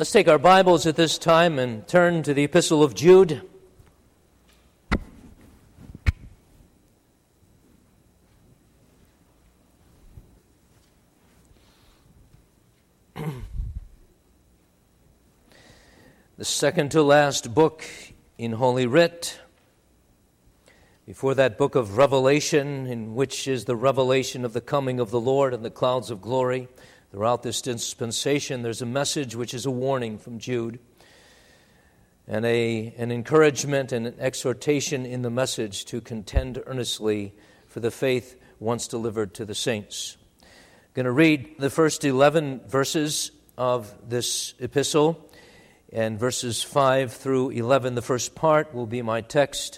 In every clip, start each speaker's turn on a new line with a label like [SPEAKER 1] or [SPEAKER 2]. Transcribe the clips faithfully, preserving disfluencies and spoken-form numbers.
[SPEAKER 1] Let's take our Bibles at this time and turn to the Epistle of Jude. The second to last book in Holy Writ. Before that book of Revelation, in which is the revelation of the coming of the Lord and the clouds of glory. Throughout this dispensation, there's a message which is a warning from Jude, and a, an encouragement and an exhortation in the message to contend earnestly for the faith once delivered to the saints. I'm going to read the first eleven verses of this epistle, and verses five through eleven, the first part, will be my text.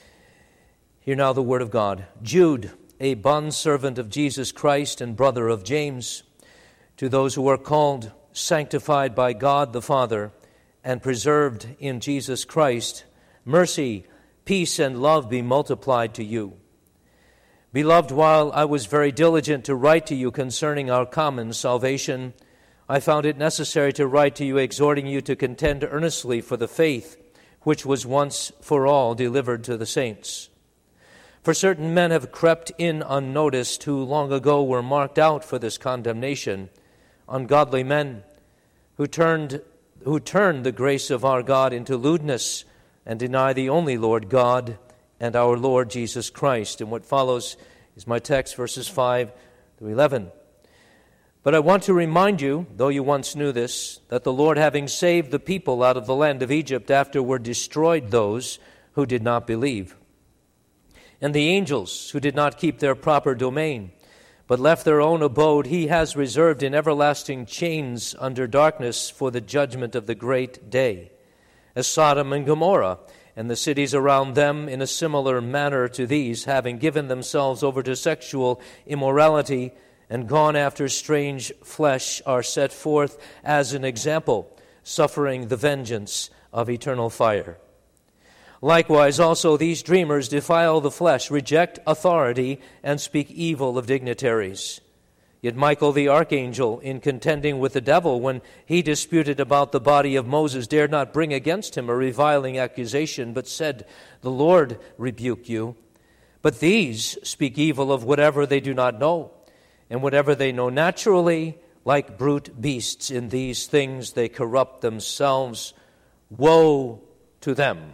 [SPEAKER 1] Hear now the word of God. Jude, a bondservant of Jesus Christ and brother of James, to those who are called, sanctified by God the Father, and preserved in Jesus Christ, mercy, peace, and love be multiplied to you. Beloved, while I was very diligent to write to you concerning our common salvation, I found it necessary to write to you exhorting you to contend earnestly for the faith which was once for all delivered to the saints. For certain men have crept in unnoticed who long ago were marked out for this condemnation, ungodly men who turned who turned the grace of our God into lewdness and deny the only Lord God and our Lord Jesus Christ. And what follows is my text, verses five through eleven. But I want to remind you, though you once knew this, that the Lord, having saved the people out of the land of Egypt, afterward destroyed those who did not believe, and the angels who did not keep their proper domain, but left their own abode, he has reserved in everlasting chains under darkness for the judgment of the great day, as Sodom and Gomorrah and the cities around them in a similar manner to these, having given themselves over to sexual immorality and gone after strange flesh, are set forth as an example, suffering the vengeance of eternal fire. Likewise, also these dreamers defile the flesh, reject authority, and speak evil of dignitaries. Yet Michael the archangel, in contending with the devil when he disputed about the body of Moses, dared not bring against him a reviling accusation, but said, "The Lord rebuke you." But these speak evil of whatever they do not know, and whatever they know naturally, like brute beasts, in these things they corrupt themselves. Woe to them.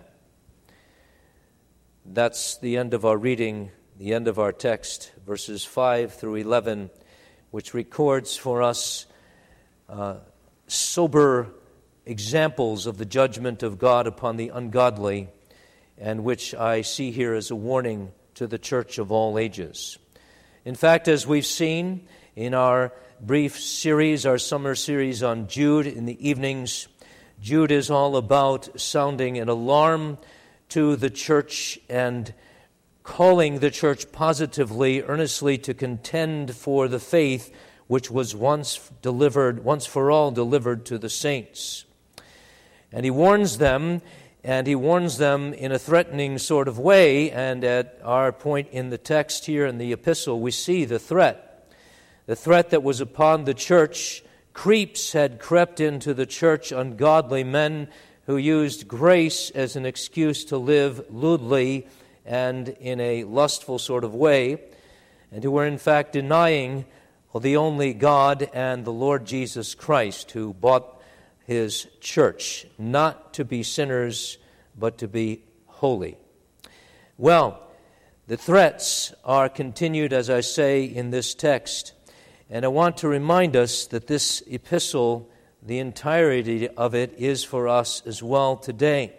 [SPEAKER 1] That's the end of our reading, the end of our text, verses five through eleven, which records for us uh, sober examples of the judgment of God upon the ungodly, and which I see here as a warning to the church of all ages. In fact, as we've seen in our brief series, our summer series on Jude in the evenings, Jude is all about sounding an alarm to the church and calling the church positively, earnestly to contend for the faith which was once delivered, once for all delivered to the saints. And he warns them, and he warns them in a threatening sort of way, and at our point in the text here in the epistle, we see the threat. The threat that was upon the church. Creeps had crept into the church, ungodly men who used grace as an excuse to live lewdly and in a lustful sort of way, and who were in fact denying the only God and the Lord Jesus Christ, who bought his church, not to be sinners, but to be holy. Well, the threats are continued, as I say, in this text, and I want to remind us that this epistle, the entirety of it, is for us as well today.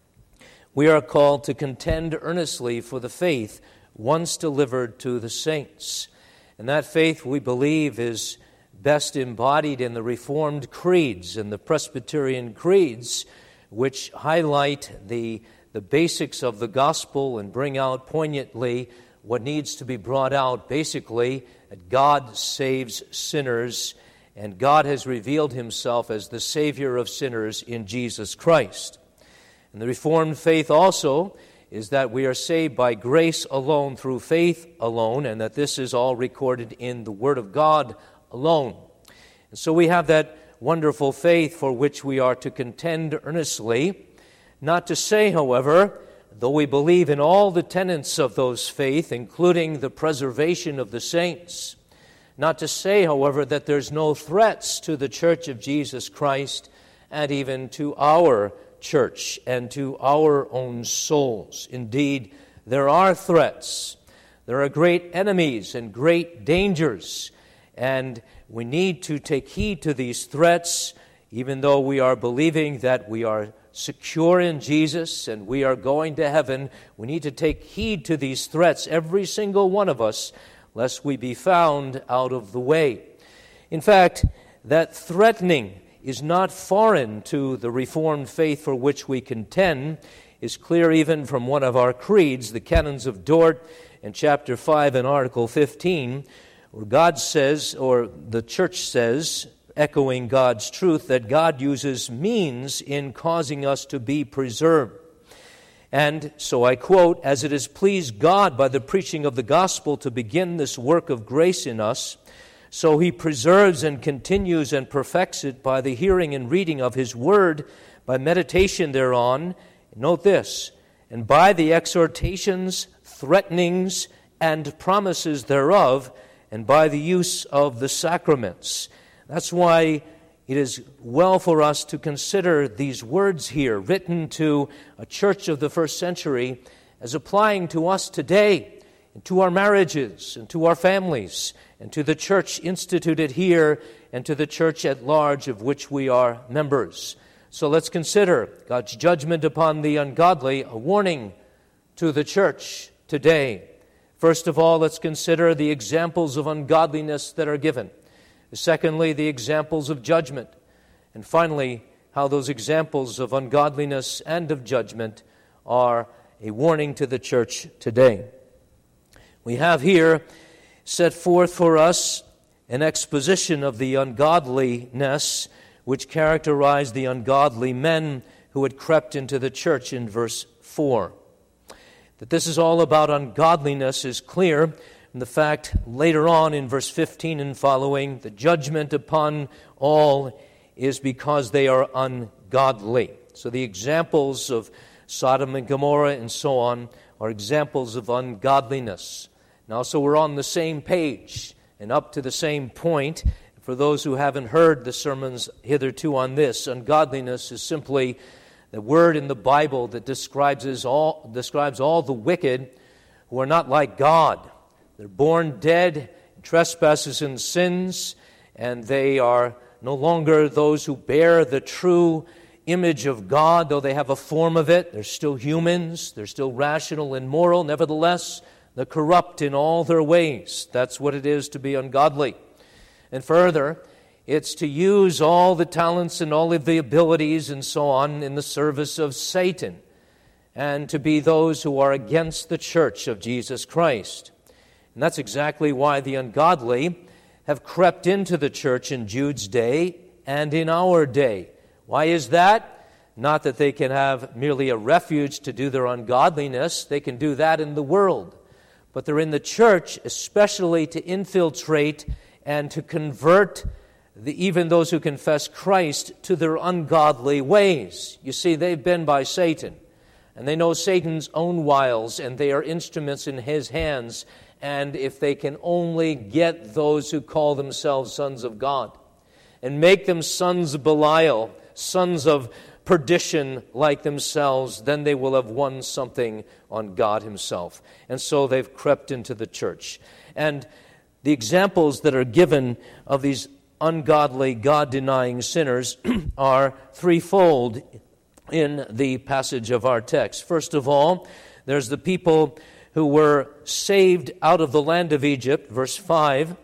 [SPEAKER 1] We are called to contend earnestly for the faith once delivered to the saints. And that faith, we believe, is best embodied in the Reformed creeds and the Presbyterian creeds, which highlight the, the basics of the gospel and bring out poignantly what needs to be brought out. Basically, that God saves sinners, and God has revealed himself as the Savior of sinners in Jesus Christ. And the Reformed faith also is that we are saved by grace alone, through faith alone, and that this is all recorded in the Word of God alone. And so we have that wonderful faith for which we are to contend earnestly. Not to say, however, though we believe in all the tenets of those faith, including the preservation of the saints, not to say, however, that there's no threats to the Church of Jesus Christ and even to our church and to our own souls. Indeed, there are threats. There are great enemies and great dangers, and we need to take heed to these threats, even though we are believing that we are secure in Jesus and we are going to heaven. We need to take heed to these threats, every single one of us, lest we be found out of the way. In fact, that threatening is not foreign to the Reformed faith for which we contend, is clear even from one of our creeds, the Canons of Dort, in chapter five and article fifteen, where God says, or the church says, echoing God's truth, that God uses means in causing us to be preserved. And so I quote, "As it has pleased God by the preaching of the gospel to begin this work of grace in us, so he preserves and continues and perfects it by the hearing and reading of his word, by meditation thereon," note this, "and by the exhortations, threatenings, and promises thereof, and by the use of the sacraments." That's why it is well for us to consider these words here, written to a church of the first century, as applying to us today, and to our marriages, and to our families, and to the church instituted here, and to the church at large of which we are members. So let's consider God's judgment upon the ungodly, a warning to the church today. First of all, let's consider the examples of ungodliness that are given. Secondly, the examples of judgment. And finally, how those examples of ungodliness and of judgment are a warning to the church today. We have here set forth for us an exposition of the ungodliness which characterized the ungodly men who had crept into the church in verse four. That this is all about ungodliness is clear. And the fact later on in verse fifteen and following, the judgment upon all is because they are ungodly. So the examples of Sodom and Gomorrah and so on are examples of ungodliness. Now, so we're on the same page and up to the same point. For those who haven't heard the sermons hitherto on this, ungodliness is simply the word in the Bible that describes all, describes all the wicked who are not like God. They're born dead in trespasses and sins, and they are no longer those who bear the true image of God, though they have a form of it. They're still humans. They're still rational and moral. Nevertheless, they're corrupt in all their ways. That's what it is to be ungodly. And further, it's to use all the talents and all of the abilities and so on in the service of Satan, and to be those who are against the church of Jesus Christ. And that's exactly why the ungodly have crept into the church in Jude's day and in our day. Why is that? Not that they can have merely a refuge to do their ungodliness. They can do that in the world. But they're in the church especially to infiltrate and to convert the, even those who confess Christ to their ungodly ways. You see, they've been by Satan, and they know Satan's own wiles, and they are instruments in his hands. And if they can only get those who call themselves sons of God and make them sons of Belial, sons of perdition like themselves, then they will have won something on God himself. And so they've crept into the church. And the examples that are given of these ungodly, God-denying sinners are threefold in the passage of our text. First of all, there's the people who were saved out of the land of Egypt, verse five,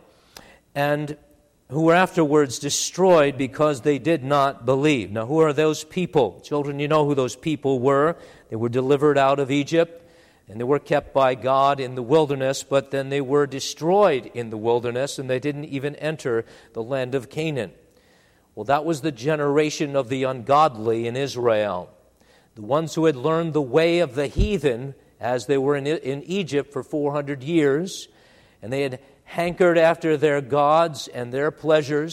[SPEAKER 1] and who were afterwards destroyed because they did not believe. Now, who are those people? Children, you know who those people were. They were delivered out of Egypt, and they were kept by God in the wilderness, but then they were destroyed in the wilderness, and they didn't even enter the land of Canaan. Well, that was the generation of the ungodly in Israel, the ones who had learned the way of the heathen as they were in, in Egypt for four hundred years, and they had hankered after their gods and their pleasures,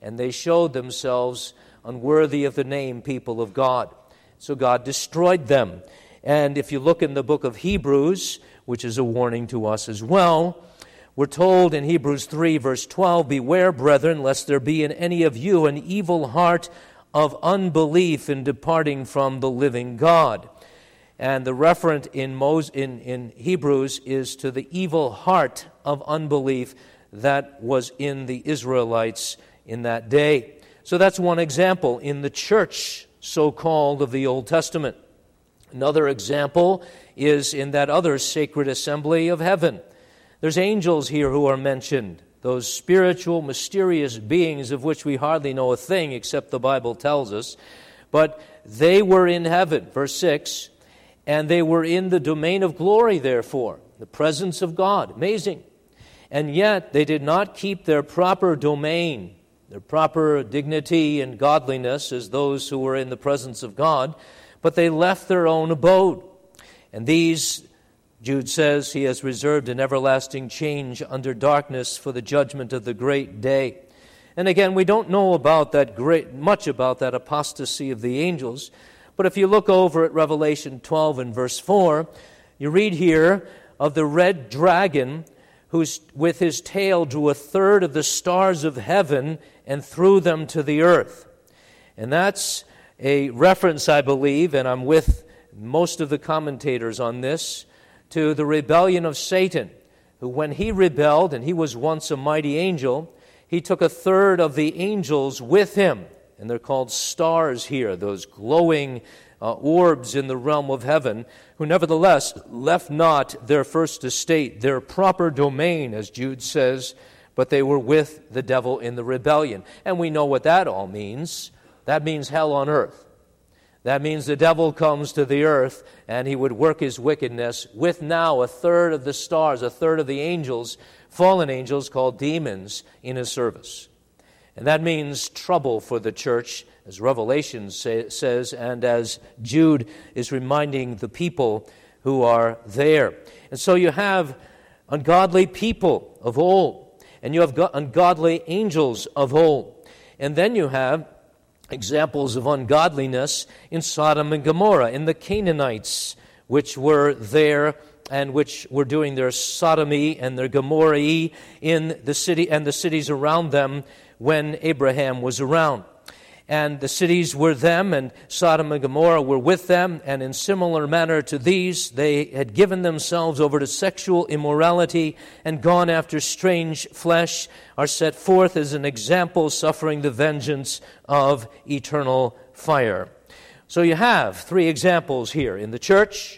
[SPEAKER 1] and they showed themselves unworthy of the name people of God. So God destroyed them. And if you look in the book of Hebrews, which is a warning to us as well, we're told in Hebrews three, verse twelve, "Beware, brethren, lest there be in any of you an evil heart of unbelief in departing from the living God." And the referent in, Mos- in, in Hebrews is to the evil heart of unbelief that was in the Israelites in that day. So that's one example in the church, so-called, of the Old Testament. Another example is in that other sacred assembly of heaven. There's angels here who are mentioned, those spiritual, mysterious beings of which we hardly know a thing except the Bible tells us. But they were in heaven, verse six, and they were in the domain of glory, therefore, the presence of God. Amazing. And yet they did not keep their proper domain, their proper dignity and godliness as those who were in the presence of God, but they left their own abode. And these, Jude says, he has reserved an everlasting change under darkness for the judgment of the great day. And again, we don't know about that great much about that apostasy of the angels, but if you look over at Revelation twelve and verse four, you read here of the red dragon who with his tail drew a third of the stars of heaven and threw them to the earth. And that's a reference, I believe, and I'm with most of the commentators on this, to the rebellion of Satan, who when he rebelled, and he was once a mighty angel, he took a third of the angels with him. And they're called stars here, those glowing uh, orbs in the realm of heaven, who nevertheless left not their first estate, their proper domain, as Jude says, but they were with the devil in the rebellion. And we know what that all means. That means hell on earth. That means the devil comes to the earth and he would work his wickedness with now a third of the stars, a third of the angels, fallen angels called demons, in his service. And that means trouble for the church, as Revelation say, says, and as Jude is reminding the people who are there. And so you have ungodly people of old, and you have ungodly angels of old. And then you have examples of ungodliness in Sodom and Gomorrah, in the Canaanites, which were there and which were doing their sodomy and their Gomorrah in the city and the cities around them when Abraham was around. And the cities were them, and Sodom and Gomorrah were with them, and in similar manner to these, they had given themselves over to sexual immorality and gone after strange flesh, are set forth as an example suffering the vengeance of eternal fire. So you have three examples here in the church,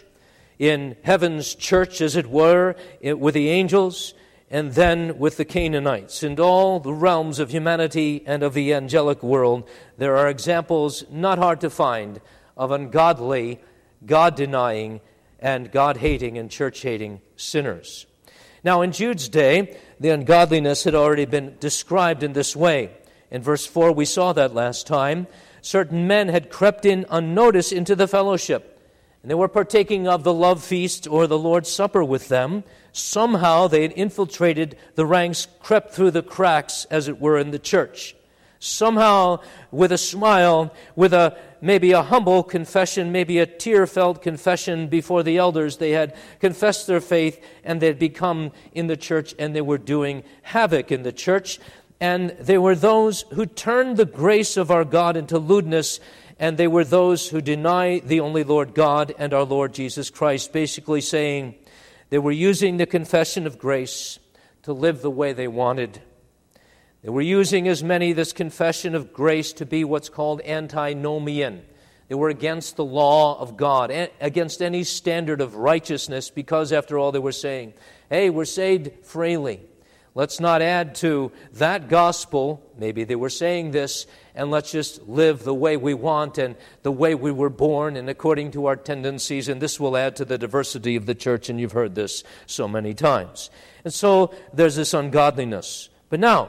[SPEAKER 1] in heaven's church, as it were, with the angels, and then with the Canaanites. In all the realms of humanity and of the angelic world, there are examples not hard to find of ungodly, God-denying, and God-hating and church-hating sinners. Now, in Jude's day, the ungodliness had already been described in this way. In verse four, we saw that last time. Certain men had crept in unnoticed into the fellowship, and they were partaking of the love feast or the Lord's Supper with them. Somehow they had infiltrated the ranks, crept through the cracks, as it were, in the church. Somehow, with a smile, with a maybe a humble confession, maybe a tear-felt confession before the elders, they had confessed their faith, and they had become in the church, and they were doing havoc in the church. And they were those who turned the grace of our God into lewdness, and they were those who deny the only Lord God and our Lord Jesus Christ, basically saying they were using the confession of grace to live the way they wanted. They were using, as many, this confession of grace to be what's called antinomian. They were against the law of God, against any standard of righteousness, because, after all, they were saying, hey, we're saved freely. Let's not add to that gospel, maybe they were saying this, and let's just live the way we want and the way we were born and according to our tendencies, and this will add to the diversity of the church, and you've heard this so many times. And so there's this ungodliness. But now,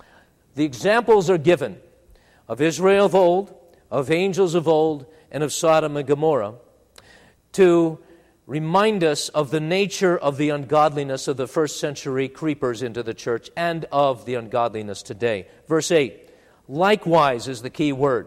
[SPEAKER 1] the examples are given of Israel of old, of angels of old, and of Sodom and Gomorrah to remind us of the nature of the ungodliness of the first century creepers into the church and of the ungodliness today. Verse eight, Likewise is the key word.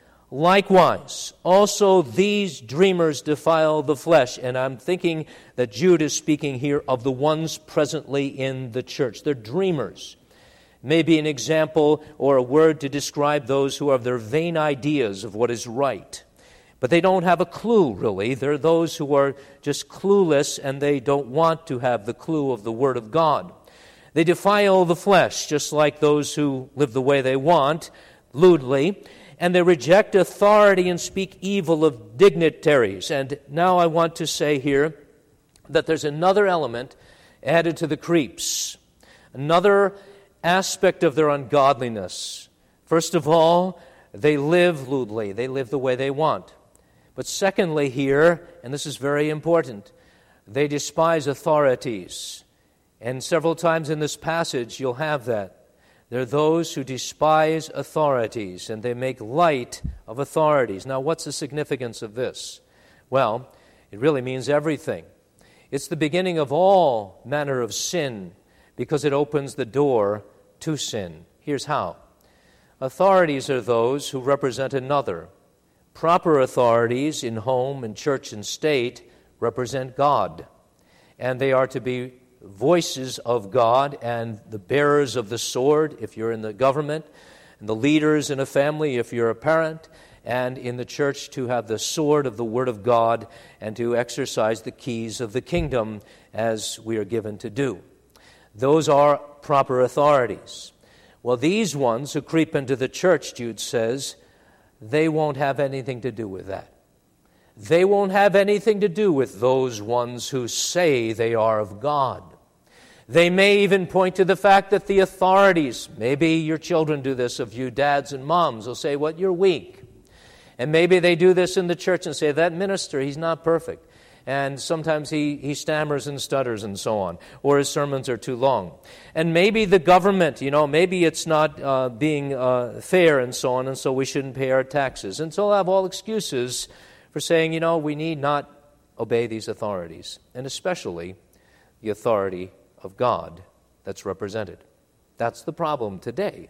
[SPEAKER 1] Likewise, also these dreamers defile the flesh. And I'm thinking that Jude is speaking here of the ones presently in the church. They're dreamers. Maybe an example or a word to describe those who have their vain ideas of what is right. But they don't have a clue, really. They're those who are just clueless, and they don't want to have the clue of the Word of God. They defile the flesh, just like those who live the way they want, lewdly, and they reject authority and speak evil of dignitaries. And now I want to say here that there's another element added to the creeps, another aspect of their ungodliness. First of all, they live lewdly. They live the way they want. But secondly here, and this is very important, they despise authorities. And several times in this passage you'll have that. There are those who despise authorities, and they make light of authorities. Now, what's the significance of this? Well, it really means everything. It's the beginning of all manner of sin, because it opens the door to sin. Here's how. Authorities are those who represent another. Proper authorities in home and church and state represent God, and they are to be voices of God and the bearers of the sword if you're in the government, and the leaders in a family if you're a parent, and in the church to have the sword of the Word of God and to exercise the keys of the kingdom as we are given to do. Those are proper authorities. Well, these ones who creep into the church, Jude says, they won't have anything to do with that. They won't have anything to do with those ones who say they are of God. They may even point to the fact that the authorities, maybe your children do this of you dads and moms, will say, well, you're weak. And maybe they do this in the church and say, that minister, he's not perfect. And sometimes he, he stammers and stutters and so on, or his sermons are too long. And maybe the government, you know, maybe it's not uh, being uh, fair and so on, and so we shouldn't pay our taxes. And so I'll have all excuses for saying, you know, we need not obey these authorities, and especially the authority of God that's represented. That's the problem today.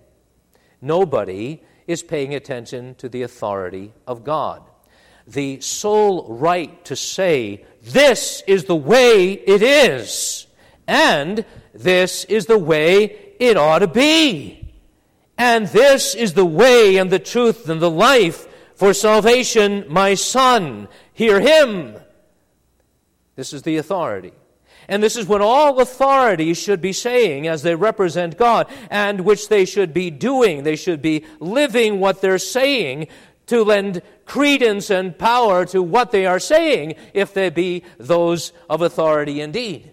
[SPEAKER 1] Nobody is paying attention to the authority of God. The sole right to say, this is the way it is, and this is the way it ought to be, and this is the way and the truth and the life for salvation, my son. Hear him. This is the authority. And this is what all authorities should be saying as they represent God, and which they should be doing. They should be living what they're saying to lend credence and power to what they are saying, if they be those of authority indeed.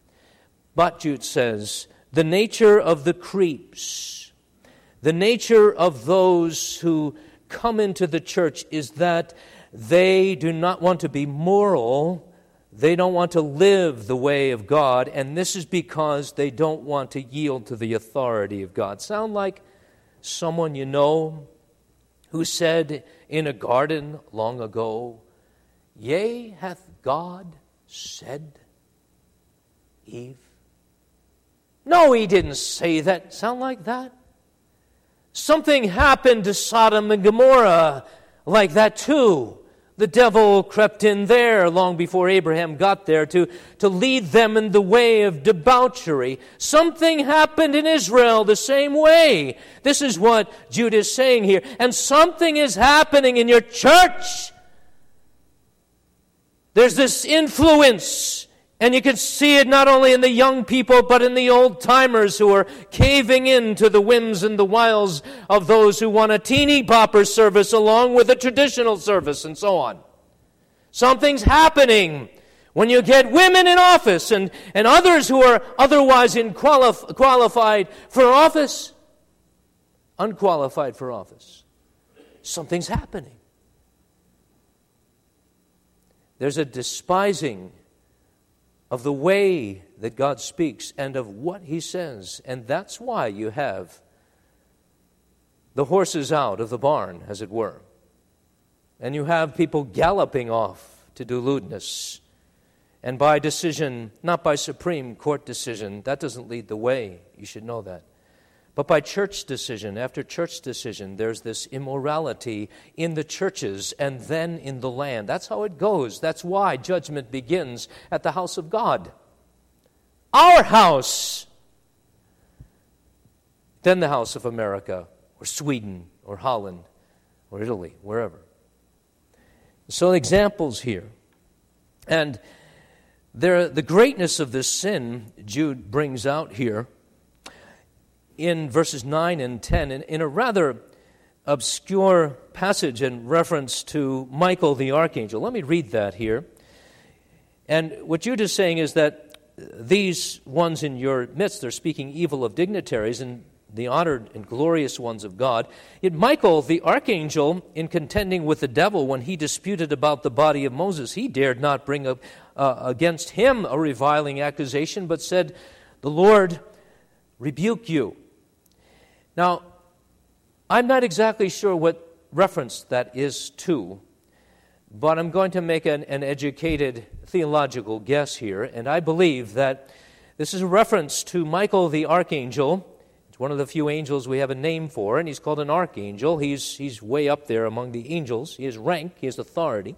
[SPEAKER 1] But, Jude says, the nature of the creeps, the nature of those who come into the church is that they do not want to be moral. They don't want to live the way of God, and this is because they don't want to yield to the authority of God. Sound like someone you know who said in a garden long ago, yea, hath God said, Eve? No, he didn't say that. Sound like that? Something happened to Sodom and Gomorrah like that too. The devil crept in there long before Abraham got there to, to lead them in the way of debauchery. Something happened in Israel the same way. This is what Jude is saying here. And something is happening in your church. There's this influence, and you can see it not only in the young people, but in the old-timers who are caving in to the whims and the wiles of those who want a teeny bopper service along with a traditional service and so on. Something's happening when you get women in office and, and others who are otherwise unqualif- qualified for office, unqualified for office. Something's happening. There's a despising of the way that God speaks and of what He says. And that's why you have the horses out of the barn, as it were. And you have people galloping off to do lewdness. And by decision, not by Supreme Court decision, that doesn't lead the way. You should know that. But by church decision, after church decision, there's this immorality in the churches and then in the land. That's how it goes. That's why judgment begins at the house of God. Our house. Then the house of America, or Sweden, or Holland, or Italy, wherever. So examples here. And there, the greatness of this sin, Jude brings out here in verses nine and ten, in, in a rather obscure passage in reference to Michael the archangel. Let me read that here. And what Jude is saying is that these ones in your midst are speaking evil of dignitaries and the honored and glorious ones of God. Yet Michael, the archangel, in contending with the devil when he disputed about the body of Moses, he dared not bring up, uh, against him a reviling accusation, but said, "The Lord rebuke you." Now, I'm not exactly sure what reference that is to, but I'm going to make an, an educated theological guess here, and I believe that this is a reference to Michael the archangel. It's one of the few angels we have a name for, and he's called an archangel. He's, he's way up there among the angels. He has rank, he has authority.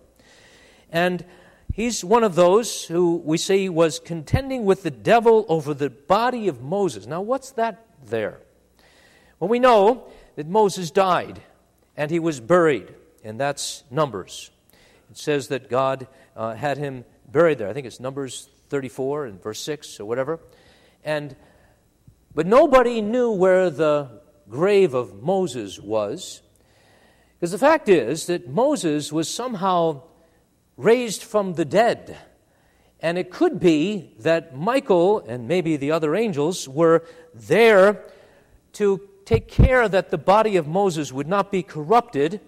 [SPEAKER 1] And he's one of those who we say was contending with the devil over the body of Moses. Now, what's that there? Well, we know that Moses died, and he was buried, and that's Numbers. It says that God uh, had him buried there. I think it's Numbers thirty-four and verse six or whatever. And but nobody knew where the grave of Moses was, because the fact is that Moses was somehow raised from the dead. And it could be that Michael and maybe the other angels were there to take care that the body of Moses would not be corrupted,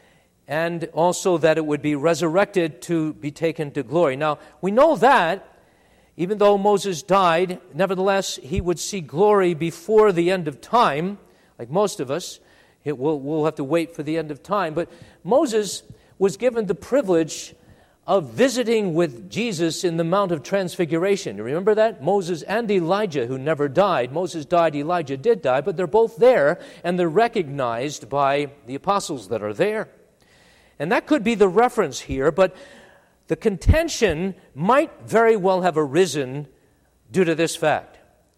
[SPEAKER 1] and also that it would be resurrected to be taken to glory. Now, we know that, even though Moses died, nevertheless, he would see glory before the end of time, like most of us. It will, we'll have to wait for the end of time. But Moses was given the privilege of visiting with Jesus in the Mount of Transfiguration. You remember that? Moses and Elijah, who never died. Moses died, Elijah did die, but they're both there, and they're recognized by the apostles that are there. And that could be the reference here, but the contention might very well have arisen due to this fact.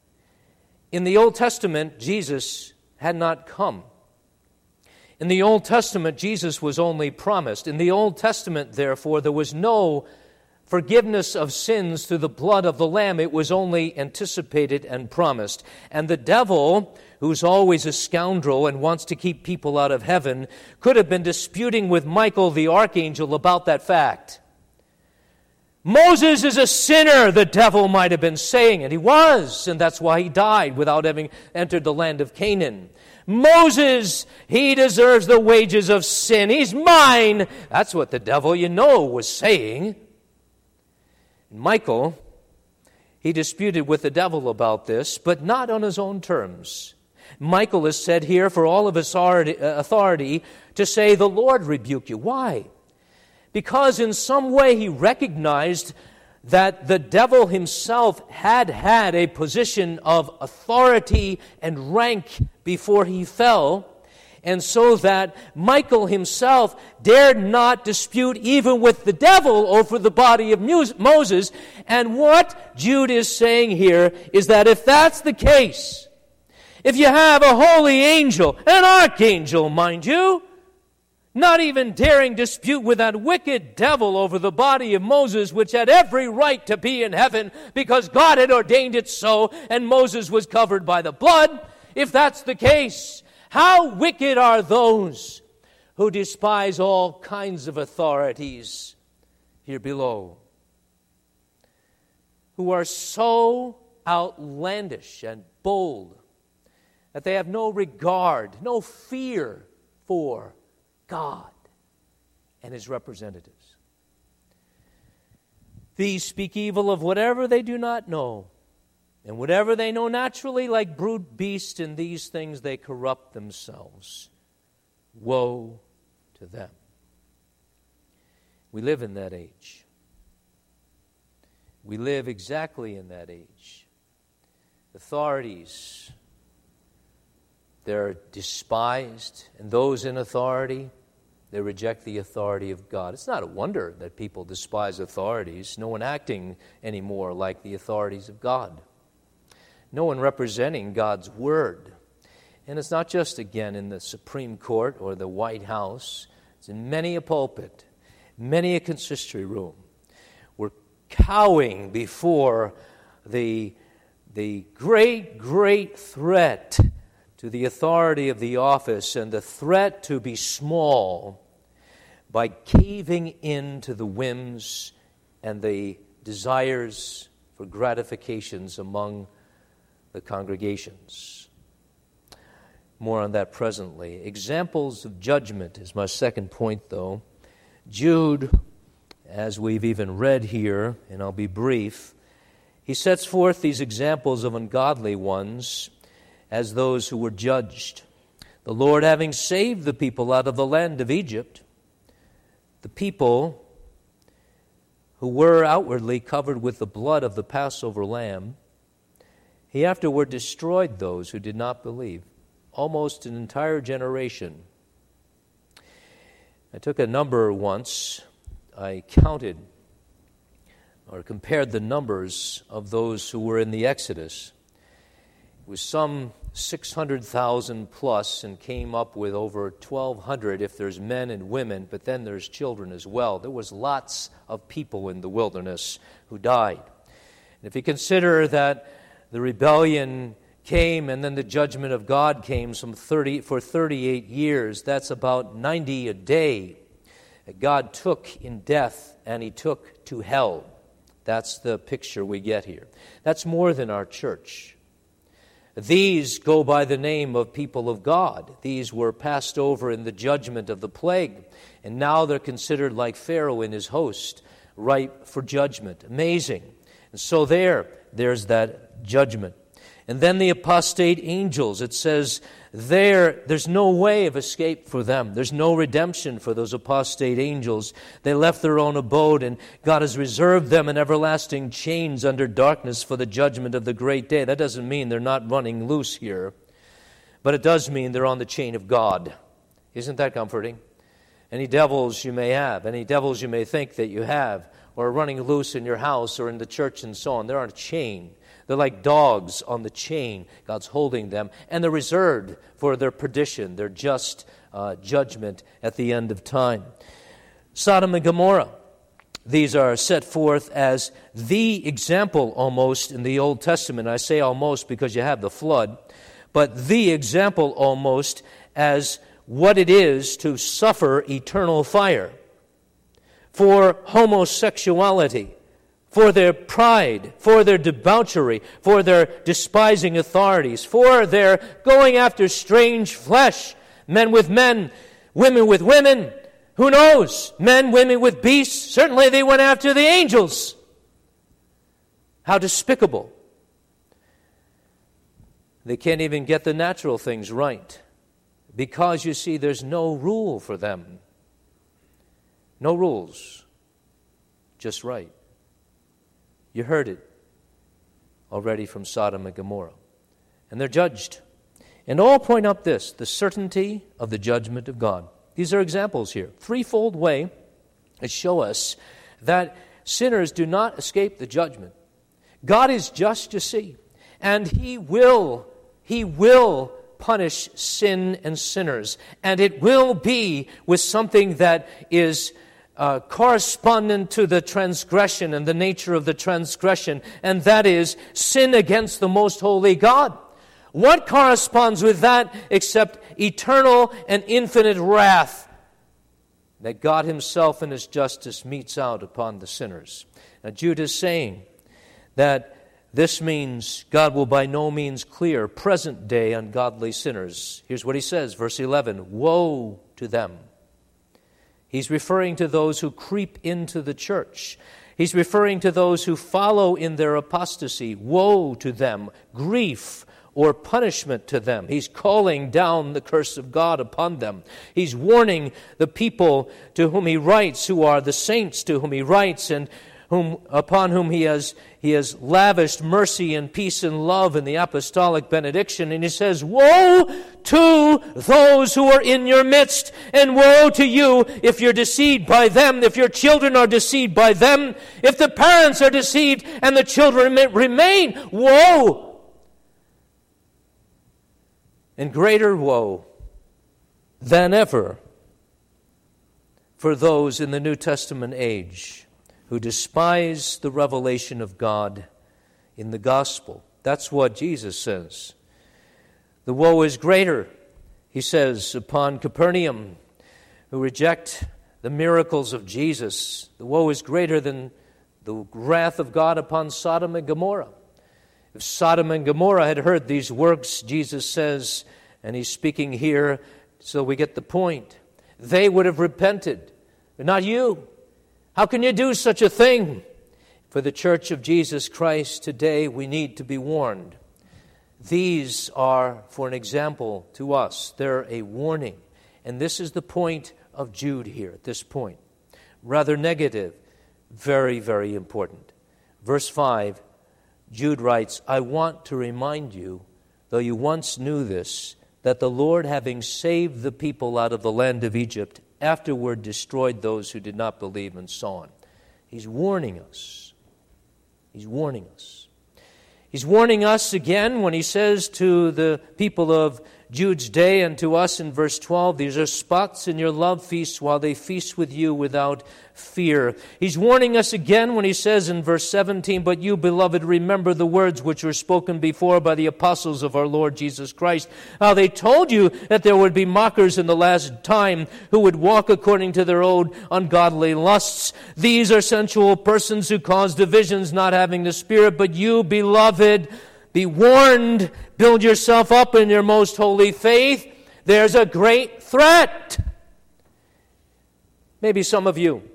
[SPEAKER 1] In the Old Testament, Jesus had not come. In the Old Testament, Jesus was only promised. In the Old Testament, therefore, there was no forgiveness of sins through the blood of the Lamb. It was only anticipated and promised. And the devil, who's always a scoundrel and wants to keep people out of heaven, could have been disputing with Michael the archangel about that fact. Moses is a sinner, the devil might have been saying, and he was, and that's why he died without having entered the land of Canaan. Moses, he deserves the wages of sin. He's mine. That's what the devil, you know, was saying. Michael, he disputed with the devil about this, but not on his own terms. Michael is said here for all of his authority to say, "The Lord rebuke you." Why? Because in some way he recognized that the devil himself had had a position of authority and rank before he fell, and so that Michael himself dared not dispute even with the devil over the body of Moses. And what Jude is saying here is that if that's the case, if you have a holy angel, an archangel, mind you, not even daring dispute with that wicked devil over the body of Moses, which had every right to be in heaven because God had ordained it so, and Moses was covered by the blood. If that's the case, how wicked are those who despise all kinds of authorities here below, who are so outlandish and bold that they have no regard, no fear for God and His representatives. These speak evil of whatever they do not know, and whatever they know naturally, like brute beasts, in these things they corrupt themselves. Woe to them. We live in that age. We live exactly in that age. Authorities they're despised, and those in authority, they reject the authority of God. It's not a wonder that people despise authorities. No one acting anymore like the authorities of God. No one representing God's word. And it's not just, again, in the Supreme Court or the White House. It's in many a pulpit, many a consistory room. We're cowing before the, the great, great threat to the authority of the office and the threat to be small by caving in to the whims and the desires for gratifications among the congregations. More on that presently. Examples of judgment is my second point, though. Jude, as we've even read here, and I'll be brief, he sets forth these examples of ungodly ones as those who were judged. The Lord having saved the people out of the land of Egypt, the people who were outwardly covered with the blood of the Passover lamb, he afterward destroyed those who did not believe, almost an entire generation. I took a number once. I counted or compared the numbers of those who were in the Exodus. It was some six hundred thousand plus and came up with over twelve hundred if there's men and women, but then there's children as well. There was lots of people in the wilderness who died. And if you consider that the rebellion came and then the judgment of God came some thirty for thirty-eight years, that's about ninety a day that God took in death and he took to hell. That's the picture we get here. That's more than our church. These go by the name of people of God. These were passed over in the judgment of the plague, and now they're considered like Pharaoh and his host, ripe for judgment. Amazing. And so there, there's that judgment. And then the apostate angels, it says there, there's no way of escape for them. There's no redemption for those apostate angels. They left their own abode, and God has reserved them in everlasting chains under darkness for the judgment of the great day. That doesn't mean they're not running loose here, but it does mean they're on the chain of God. Isn't that comforting? Any devils you may have, any devils you may think that you have, or are running loose in your house or in the church and so on, they're on a chain. They're like dogs on the chain. God's holding them, and they're reserved for their perdition, their just uh, judgment at the end of time. Sodom and Gomorrah. These are set forth as the example almost in the Old Testament. I say almost because you have the flood, but the example almost as what it is to suffer eternal fire for homosexuality, for their pride, for their debauchery, for their despising authorities, for their going after strange flesh, men with men, women with women, who knows, men, women with beasts. Certainly they went after the angels. How despicable. They can't even get the natural things right because, you see, there's no rule for them. No rules, just right. You heard it already from Sodom and Gomorrah. And they're judged. And all point up this, the certainty of the judgment of God. These are examples here. Threefold way to show us that sinners do not escape the judgment. God is just, you see, and He will, He will punish sin and sinners. And it will be with something that is Uh, correspondent to the transgression and the nature of the transgression, and that is sin against the most holy God. What corresponds with that except eternal and infinite wrath that God Himself in His justice metes out upon the sinners? Now Jude is saying that this means God will by no means clear present-day ungodly sinners. Here's what he says, verse eleven, woe to them. He's referring to those who creep into the church. He's referring to those who follow in their apostasy. Woe to them, grief or punishment to them. He's calling down the curse of God upon them. He's warning the people to whom he writes, who are the saints to whom he writes, and whom, upon whom he has, he has lavished mercy and peace and love in the apostolic benediction. And he says, woe to those who are in your midst, and woe to you if you're deceived by them, if your children are deceived by them, if the parents are deceived and the children remain. Woe! And greater woe than ever for those in the New Testament age who despise the revelation of God in the gospel. That's what Jesus says. The woe is greater, he says, upon Capernaum, who reject the miracles of Jesus. The woe is greater than the wrath of God upon Sodom and Gomorrah. If Sodom and Gomorrah had heard these works, Jesus says, and he's speaking here so we get the point, they would have repented, but not you. How can you do such a thing? For the Church of Jesus Christ today, we need to be warned. These are, for an example to us, they're a warning. And this is the point of Jude here at this point. Rather negative, very, very important. Verse five, Jude writes, I want to remind you, though you once knew this, that the Lord, having saved the people out of the land of Egypt, afterward destroyed those who did not believe, and so on. He's warning us. He's warning us. He's warning us again when he says to the people of Jude's day and to us in verse twelve, these are spots in your love feasts while they feast with you without fear. He's warning us again when he says in verse seventeen, but you, beloved, remember the words which were spoken before by the apostles of our Lord Jesus Christ. How they told you that there would be mockers in the last time who would walk according to their own ungodly lusts. These are sensual persons who cause divisions, not having the Spirit. But you, beloved, be warned, build yourself up in your most holy faith. There's a great threat. Maybe some of you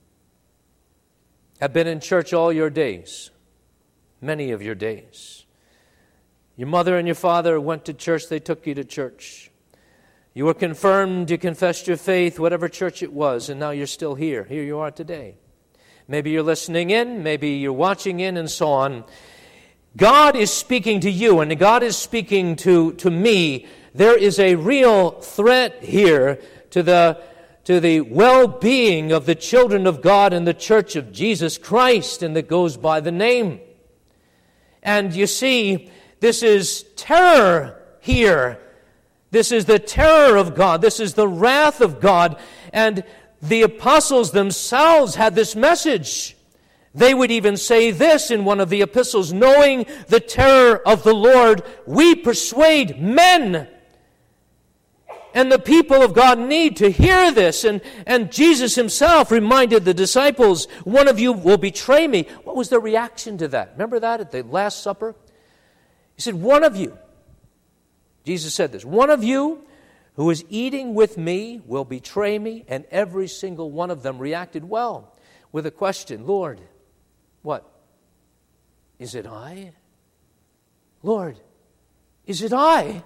[SPEAKER 1] have been in church all your days, many of your days. Your mother and your father went to church, they took you to church. You were confirmed, you confessed your faith, whatever church it was, and now you're still here. Here you are today. Maybe you're listening in, maybe you're watching in, and so on. God is speaking to you, and God is speaking to, to me. There is a real threat here to the, to the well-being of the children of God in the Church of Jesus Christ, and that goes by the name. And you see, this is terror here. This is the terror of God. This is the wrath of God. And the apostles themselves had this message. They would even say this in one of the epistles, knowing the terror of the Lord, we persuade men. And the people of God need to hear this. And, and Jesus himself reminded the disciples, one of you will betray me. What was their reaction to that? Remember that at the Last Supper? He said, one of you, Jesus said this, one of you who is eating with me will betray me. And every single one of them reacted well with a question, Lord, what? Is it I? Lord, is it I?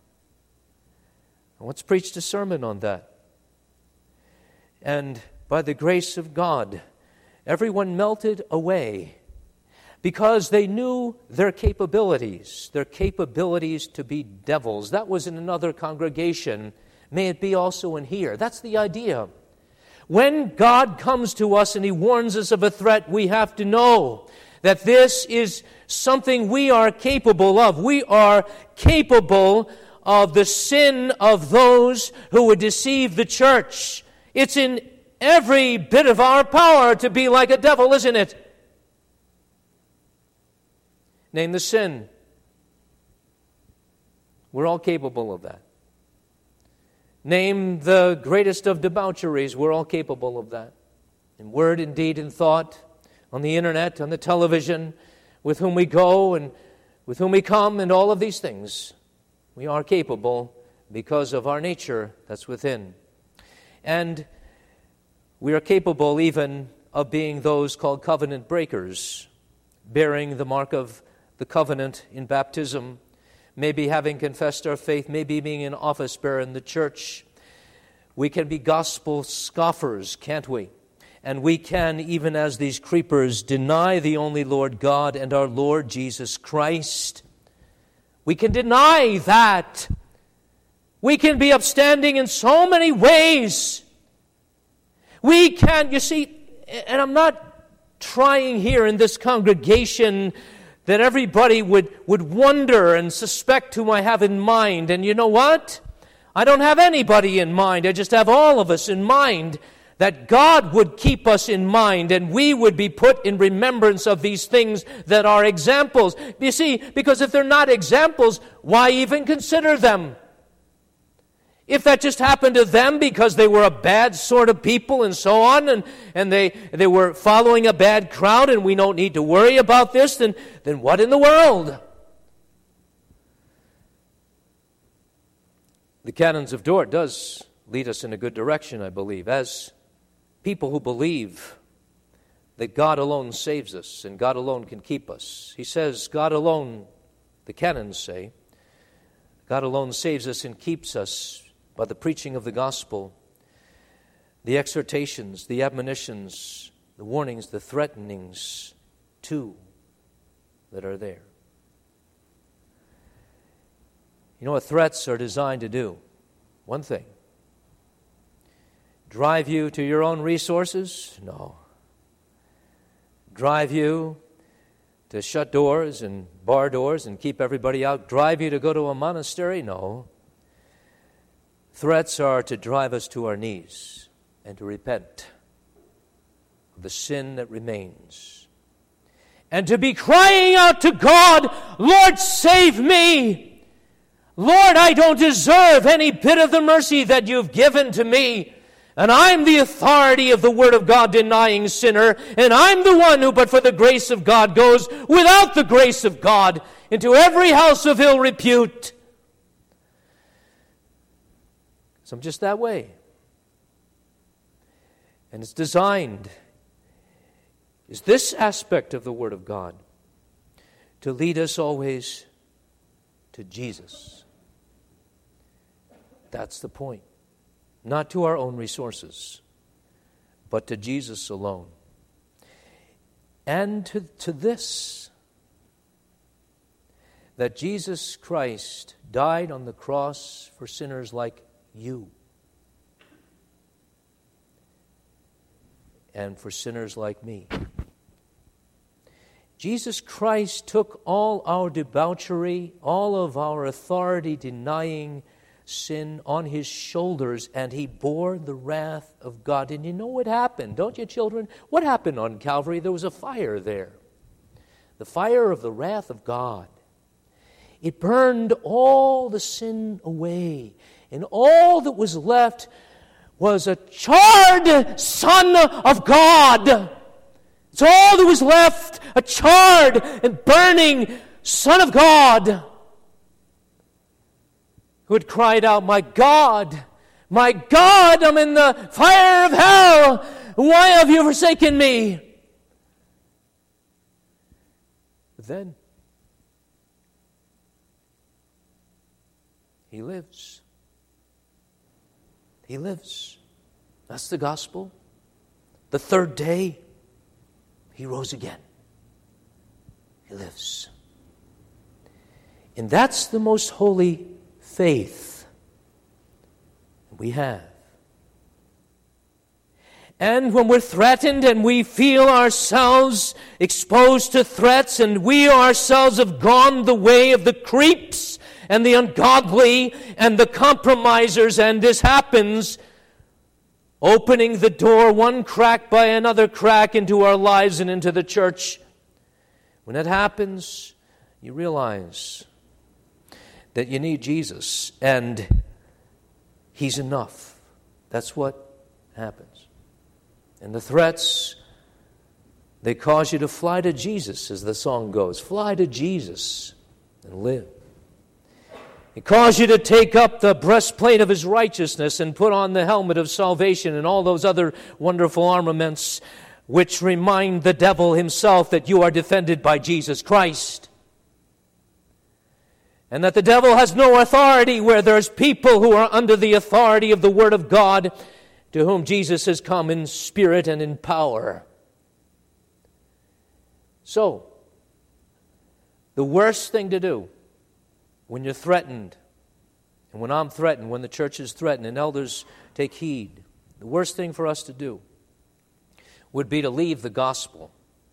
[SPEAKER 1] Let's preach a sermon on that. And by the grace of God, everyone melted away because they knew their capabilities, their capabilities to be devils. That was in another congregation. May it be also in here. That's the idea. When God comes to us and He warns us of a threat, we have to know that this is something we are capable of. We are capable of the sin of those who would deceive the church. It's in every bit of our power to be like a devil, isn't it? Name the sin. We're all capable of that. Name the greatest of debaucheries. We're all capable of that. In word, in deed, in thought, on the internet, on the television, with whom we go and with whom we come, and all of these things. We are capable because of our nature that's within. And we are capable even of being those called covenant breakers, bearing the mark of the covenant in baptism, maybe having confessed our faith, maybe being an office bearer in the church. We can be gospel scoffers, can't we? And we can, even as these creepers, deny the only Lord God and our Lord Jesus Christ. We can deny that. We can be upstanding in so many ways. We can, you see, and I'm not trying here in this congregation that everybody would, would wonder and suspect whom I have in mind. And you know what? I don't have anybody in mind. I just have all of us in mind, that God would keep us in mind and we would be put in remembrance of these things that are examples. You see, because if they're not examples, why even consider them? If that just happened to them because they were a bad sort of people and so on, and, and they, they were following a bad crowd and we don't need to worry about this, then, then what in the world? The Canons of Dort does lead us in a good direction, I believe, as people who believe that God alone saves us and God alone can keep us. He says God alone, the canons say, God alone saves us and keeps us by the preaching of the gospel, the exhortations, the admonitions, the warnings, the threatenings, too, that are there. You know what threats are designed to do? One thing. Drive you to your own resources? No. Drive you to shut doors and bar doors and keep everybody out? Drive you to go to a monastery? No. Threats are to drive us to our knees and to repent of the sin that remains. And to be crying out to God, Lord, save me! Lord, I don't deserve any bit of the mercy that you've given to me. And I'm the authority of the Word of God denying sinner. And I'm the one who, but for the grace of God, goes without the grace of God into every house of ill repute. So I'm just that way. And it's designed, is this aspect of the Word of God, to lead us always to Jesus. That's the point. Not to our own resources, but to Jesus alone. And to, to this, that Jesus Christ died on the cross for sinners like you and for sinners like me. Jesus Christ took all our debauchery, all of our authority-denying sin on his shoulders, and he bore the wrath of God. And you know what happened, don't you, children? What happened on Calvary? There was a fire there. The fire of the wrath of God. It burned all the sin away. And all that was left was a charred Son of God. It's all that was left, a charred and burning Son of God, who had cried out, my God, my God, I'm in the fire of hell. Why have you forsaken me? But then, he lives. He lives. That's the gospel. The third day, he rose again. He lives. And that's the most holy faith we have. And when we're threatened and we feel ourselves exposed to threats and we ourselves have gone the way of the creeps and the ungodly and the compromisers, and this happens, opening the door one crack by another crack into our lives and into the church. When it happens, you realize that you need Jesus, and he's enough. That's what happens. And the threats, they cause you to fly to Jesus, as the song goes. Fly to Jesus and live. It causes you to take up the breastplate of his righteousness and put on the helmet of salvation and all those other wonderful armaments which remind the devil himself that you are defended by Jesus Christ. And that the devil has no authority where there's people who are under the authority of the Word of God to whom Jesus has come in spirit and in power. So, the worst thing to do when you're threatened, and when I'm threatened, when the church is threatened, and elders take heed, the worst thing for us to do would be to leave the gospel.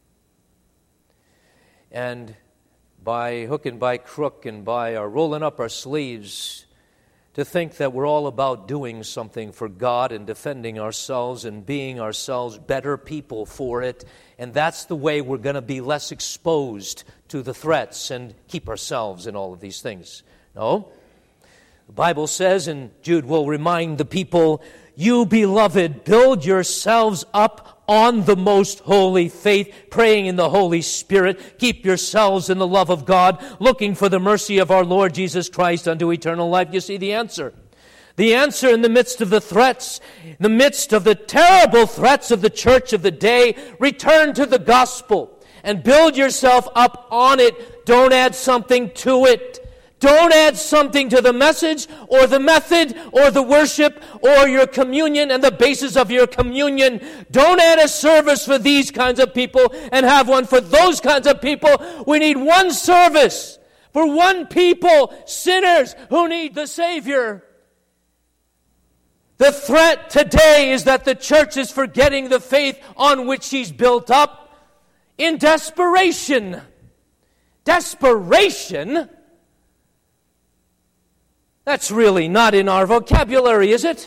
[SPEAKER 1] And by hook and by crook and by our rolling up our sleeves, to think that we're all about doing something for God and defending ourselves and being ourselves better people for it. And that's the way we're going to be less exposed to the threats and keep ourselves in all of these things. No. The Bible says, and Jude will remind the people, you beloved, build yourselves up on the most holy faith, praying in the Holy Spirit. Keep yourselves in the love of God, looking for the mercy of our Lord Jesus Christ unto eternal life. You see the answer. The answer in the midst of the threats, in the midst of the terrible threats of the church of the day, return to the gospel and build yourself up on it. Don't add something to it. Don't add something to the message or the method or the worship or your communion and the basis of your communion. Don't add a service for these kinds of people and have one for those kinds of people. We need one service for one people, sinners who need the Savior. The threat today is that the church is forgetting the faith on which she's built up in desperation. Desperation? That's really not in our vocabulary, is it?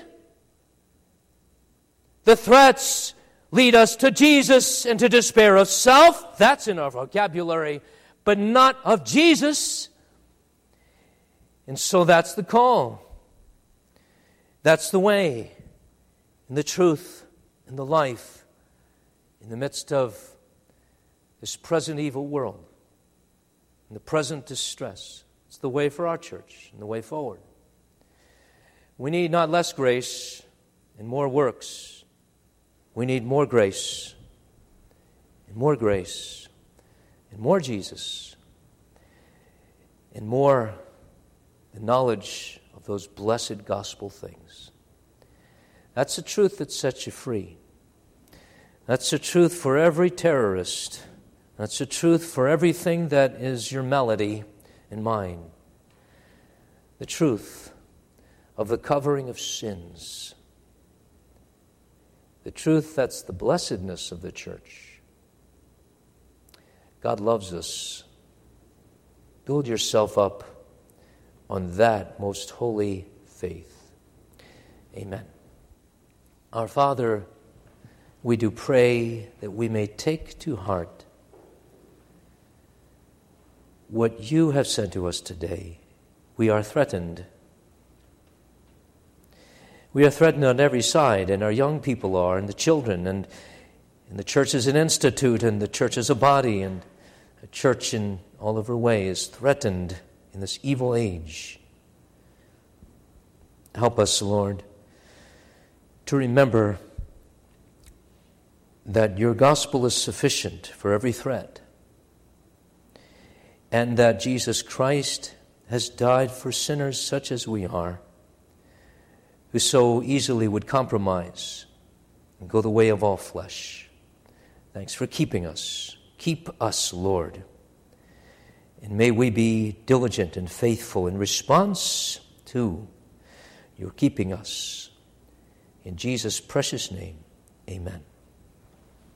[SPEAKER 1] The threats lead us to Jesus and to despair of self. That's in our vocabulary, but not of Jesus. And so that's the call. That's the way, and the truth, and the life in the midst of this present evil world, and the present distress. It's the way for our church and the way forward. We need not less grace and more works. We need more grace and more grace and more Jesus and more the knowledge of those blessed gospel things. That's the truth that sets you free. That's the truth for every terrorist. That's the truth for everything that is your melody and mine. The truth of the covering of sins. The truth that's the blessedness of the church. God loves us. Build yourself up on that most holy faith. Amen. Our Father, we do pray that we may take to heart what you have sent to us today. We are threatened. We are threatened on every side, and our young people are, and the children, and, and the church as an institute, and the church as a body, and a church in all of her way is threatened in this evil age. Help us, Lord, to remember that your gospel is sufficient for every threat, and that Jesus Christ has died for sinners such as we are, who so easily would compromise and go the way of all flesh. Thanks for keeping us. Keep us, Lord. And may we be diligent and faithful in response to your keeping us. In Jesus' precious name, amen.